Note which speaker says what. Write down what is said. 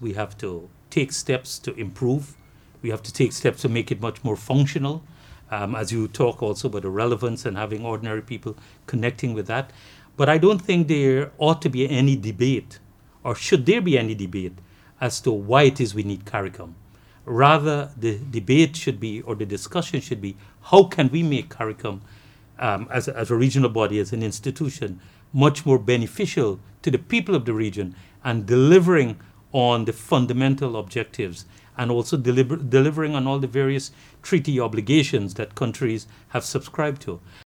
Speaker 1: we have to take steps to improve. We have to take steps to make it much more functional. As you talk also about the relevance and having ordinary people connecting with that. But I don't think there ought to be any debate, or should there be any debate, as to why it is we need CARICOM. Rather, the debate should be, or the discussion should be, how can we make CARICOM as a regional body, as an institution, much more beneficial to the people of the region and delivering on the fundamental objectives and also delivering on all the various treaty obligations that countries have subscribed to.